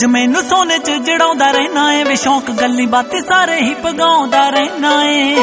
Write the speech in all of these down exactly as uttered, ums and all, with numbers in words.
ਪੁੰਜ ਮੈਨੂੰ ਸੋਨੇ ਚ ਜੜਾਉਂਦਾ ਰਹਿਣਾ ਏ ਵੇ ਸ਼ੌਂਕ ਗੱਲੀ ਬਾਤੀ ਸਾਰੇ ਹੀ ਪਗਾਉਂਦਾ ਰਹਿਣਾ ਏ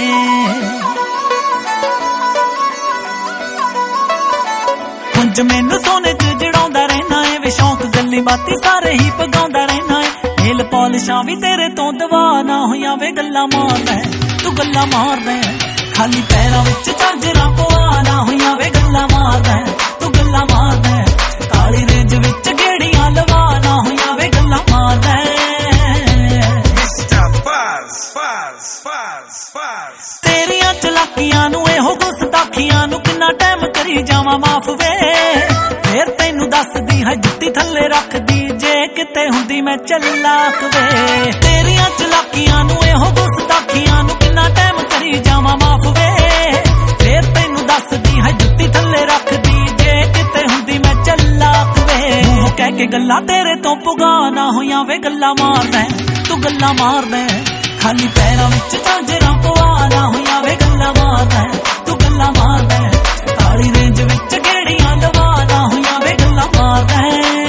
ਪੁੰਜ ਮੈਨੂੰ ਸੋਨੇ ਚ ਜੜਾਉਂਦਾ ਰਹਿਣਾ ਏ ਵੇ ਸ਼ੌਂਕ ਗੱਲੀ ਬਾਤੀ ਸਾਰੇ ਹੀ ਪਗਾਉਂਦਾ ਰਹਿਣਾ ਏ ਹੀਲ ਪੌਲਿਸ਼ਾਂ ਵੀ ਤੇਰੇ ਤੋਂ ਦਵਾ ਨਾ ਹੋਈਆਂ ਵੇ ਗੱਲਾਂ ਮਾਰਦਾ ਤੂੰ ਗੱਲਾਂ ਮਾਰਦਾ ਖਾਲੀ ਪੈਰਾਂ ਵਿੱਚ ਝਾਂਜਰਾਂ ਪਵਾ ਨਾ ਹੋਈਆਂ ਵੇ ਗੱਲਾਂ ਮਾਰਦਾ ਤੂੰ ਗੱਲਾਂ ਮਾਰਦਾ ਕਾਲੀ ਰੇਂਜ ਵਿੱਚ ਗੇੜੀਆਂ ਲਵਾ ਨਾ ਹੋਈਆਂ ਵੇ ਗੱਲਾਂ ਮਾਰਦਾ ਮਿਸਟਰ ਬਸ ਬਸ ਬਸ ਬਸ ਤੇਰੀਆਂ ਚਲਾਕੀਆਂ ਨੂੰ ਇਹੋ ਗੁਸਤਾਖੀਆਂ ਨੂੰ ਕਿੰਨਾ ਟਾਈਮ ਕਰੀ ਜਾਵਾਂ ਮਾਫ ਵੇ ਫੇਰ ਤੈਨੂੰ ਦੱਸਦੀ ਹੈ ਜੁੱਤੀ ਥੱਲੇ ਰੱਖਦੀ ਜੇ ਕਿਤੇ ਹੁੰਦੀ ਮੈਂ ਚੱਲਾਕ ਵੇ ਤੇਰੀਆਂ ਚਲਾਕੀਆਂ ਨੂੰ ਇਹੋ ਗੁਸਤਾਖੀਆਂ ਨੂੰ ਕਿੰਨਾ ਟਾਈਮ ਕਰੀ ਜਾਵਾਂ ਮਾਫ ਵੇ ਫੇਰ ਤੈਨੂੰ ਦੱਸਦੀ ਹੈ ਜੁੱਤੀ ਥੱਲੇ ਰੱਖਦੀ ਜੇ ਕਿਤੇ ਹੁੰਦੀ ਮੈਂ ਚੱਲਾਕ ਵੇ ਮੂੰਹ ਕਹਿ ਕੇ ਗੱਲਾਂ ਤੇਰੇ ਤੋਂ ਪੁਗਾ ਨਾ ਹੋਈਆਂ ਵੇ ਗੱਲਾਂ ਮਾਰਦਾ ਤੂੰ ਗੱਲਾਂ ਮਾਰਦਾ ਖਾਲੀ ਪੈਰਾਂ ਵਿੱਚ ਝਾਂਜਰਾਂ ਪਵਾ ਨਾ ਹੋਈਆਂ ਵੇ ਗੱਲਾਂ ਮਾਰਦਾ ਤੂੰ ਗੱਲਾਂ ਮਾਰਦਾ ਕਾਲੀ ਰੇਂਜ ਵਿੱਚ ਗੇੜੀਆਂ ਲਵਾ ਨਾ ਹੋਈਆਂ ਵੇ ਗੱਲਾਂ ਮਾਰਦਾ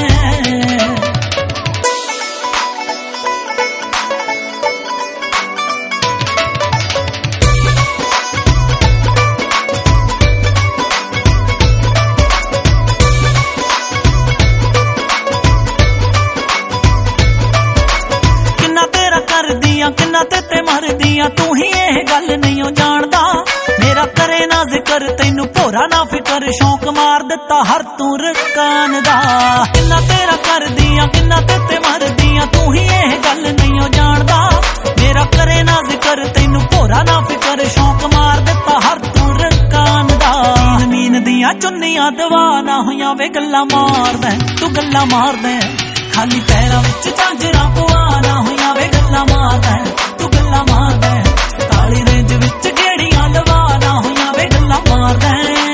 ਕਿੰਨਾ ਤੇ ਤੇ ਮਰਦੀਆਂ ਤੂੰ ਹੀ ਇਹ ਗੱਲ ਨਹੀਂ ਜਾਣਦਾ ਮੇਰਾ ਕਰੇ ਨਾ ਜ਼ਿਕਰ ਤੈਨੂੰ ਭੋਰਾ ਨਾ ਫਿਕਰ ਸ਼ੌਂਕ ਮਾਰ ਦਿੱਤਾ ਹਰ ਤੂੰ ਰਕਾਨ ਦਾ ਕਿੰਨਾ ਤੇਰਾ ਕਰਦੀਆਂ ਕਿੰਨਾ ਤੇ ਤੇ ਮਰਦੀਆਂ ਤੂੰ ਹੀ ਇਹ ਗੱਲ ਨਹੀਂ ਜਾਣਦਾ ਮੇਰਾ ਕਰੇ ਨਾ ਜ਼ਿਕਰ ਤੈਨੂੰ ਭੋਰਾ ਨਾ ਫਿਕਰ ਸ਼ੌਂਕ ਮਾਰ ਦਿੱਤਾ ਹਰ ਤੂੰ ਰਕਾਨ ਦਾ ਮੀਨ ਮੀਨ ਦੀਆਂ ਚੁੰਨੀਆਂ ਦਵਾ ਨਾ ਹੋਈਆਂ ਵੇ ਗੱਲਾਂ ਮਾਰਦਾ ਤੂੰ ਗੱਲਾਂ ਮਾਰਦਾ ਖਾਲੀ ਪੈਰਾਂ ਵਿੱਚ ਝਾਂਜਰਾਂ ਪਵਾ ਨਾ ਹੋਈਆਂ ਵੇ ਗੱਲਾਂ ਮਾਰਦਾ ਤੂੰ ਗੱਲਾਂ ਮਾਰਦਾ ਕਾਲੀ ਰੇਂਜ ਵਿੱਚ ਗੇੜੀਆਂ ਲਵਾ ਨਾ ਹੋਈਆਂ ਵੇ ਗੱਲਾਂ ਮਾਰਦਾ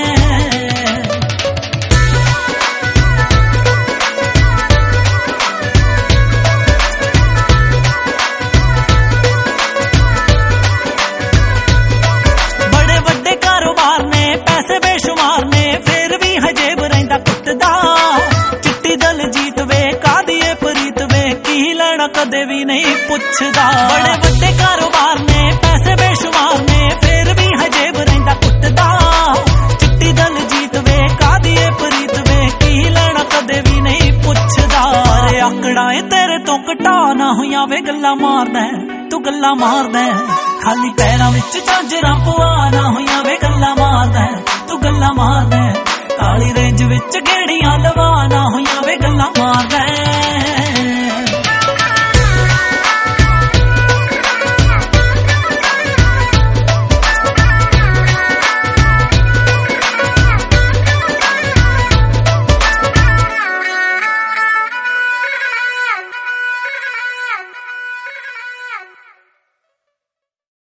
ਬੜੇ ਵੱਡੇ ਕਾਰੋਬਾਰ ਨੇ ਪੈਸੇ ਬੇਸ਼ੁਮਾਰ ਨੇ ਫੇਰ ਵੀ ਹਜੇਬ ਰਹਿੰਦਾ ਕੁੱਟਦਾ ਚਿੱਟੀ ਦਲਜੀਤ ਵੇ ਕਾਦੀਏ ਪ੍ਰੀਤ ਵੇ ਕੀ ਲੈਣਾ ਕਦੇ ਵੀ ਨਹੀਂ ਪੁੱਛਦਾ ਬੜੇ ਵੱਡੇ ਕਾਰੋਬਾਰ ਨੇ ਪੈਸੇ ਬੇਸ਼ੁਮਾਰ ਨੇ ਫੇਰ ਵੀ ਹਜੇਬ ਰਹਿੰਦਾ ਕੁੱਟਦਾ ਚਿੱਟੀ ਦਲਜੀਤ ਵੇ ਕਾਦੀਏ ਪ੍ਰੀਤ ਵੇ ਕੀ ਲੈਣਾ ਕਦੇ ਵੀ ਨਹੀਂ ਪੁੱਛਦਾ ਅਰੇ ਆਕੜਾਂ ਤੇਰੇ ਤੋਂ ਘਟਾ ਨਾ ਹੋਈਆਂ ਵੇ ਗੱਲਾਂ ਮਾਰਦਾ ਤੂੰ ਗੱਲਾਂ ਮਾਰਦਾ ਖਾਲੀ ਪੈਰਾਂ ਵਿੱਚ ਝਾਂਜਰਾਂ ਪਵਾ ਨਾ ਹੋਈਆਂ ਵੇ ਗੱਲਾਂ ਮਾਰਦਾ ਤੂੰ ਗੱਲਾਂ ਮਾਰਦਾ ਕਾਲੀ ਰੇਂਜ ਵਿੱਚ ਗੇੜੀਆਂ ਲਵਾ ਨਾ ਹੋਈਆਂ ਵੇ ਗੱਲਾਂ ਮਾਰਦਾ